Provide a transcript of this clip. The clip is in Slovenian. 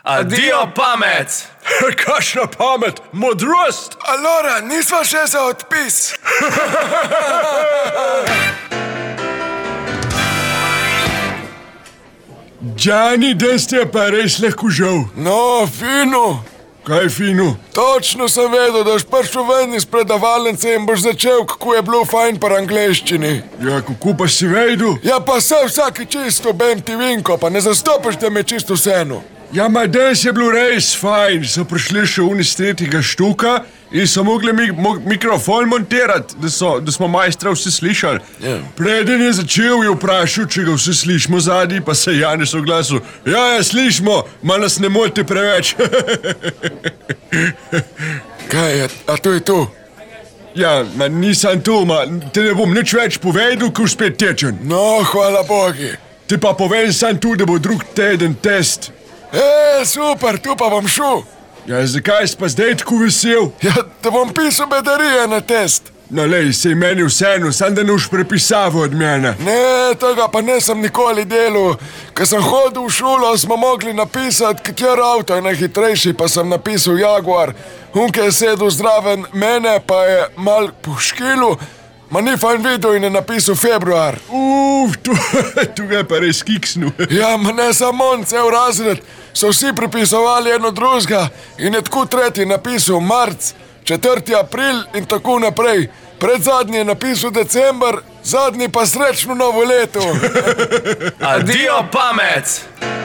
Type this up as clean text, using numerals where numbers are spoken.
Adijo pamet! Kakšna pamet, modrost! Alora, nisva še za odpis. Džani, da ste pa res lahko žal. No, fino. Kaj fino? Točno sem vedel, da boš prišel ven iz predavalnice in boš začel, kako je bilo fajn par angleščini. Ja, kako pa si vedel? Ja, pa se vsaki čisto bem ti vinko, pa ne zastopiš, da me čisto vseeno. Ja, ma danes je bilo res fajn. So prišli še oni z tretjega štuka in so mogli mikrofon montirati, da smo majstra vsi slišali. Ja. Preden je začel, je vprašal, če ga vsi slišimo zadnji, pa se je Janez oglasil. Ja, slišimo, ma nas ne moti preveč. Kaj je, a to je to? Ja, ma nisem tu, ma te ne bom nič več povedal, ko spet tečem. No, hvala Bogi. Ti pa povem sam tu, da bo drug teden test. Super, tu pa bom šel. Ja, zakaj si pa zdaj tako vesel? Ja, da bom pisal bedarije na test. No, lej, sej meni vseeno, sam da ne boš prepisaval od mene. Ne, tega pa nisem nikoli delal. Ko sem hodil v šolo, smo mogli napisati, kater avto je najhitrejši, pa sem napisal Jaguar. Unke je sedel zraven mene, pa je mal poškilu, ma ni fajn videl in je napisal februar. Tu ga je pa res kiksnul. Ja, ma ne samo on, cel razred. So vsi pripisovali eno drugega in je tako tretji napisal marc, 4. april in tako naprej. Predzadnji je napisal december, zadnji pa srečno novo leto. Adijo pamet!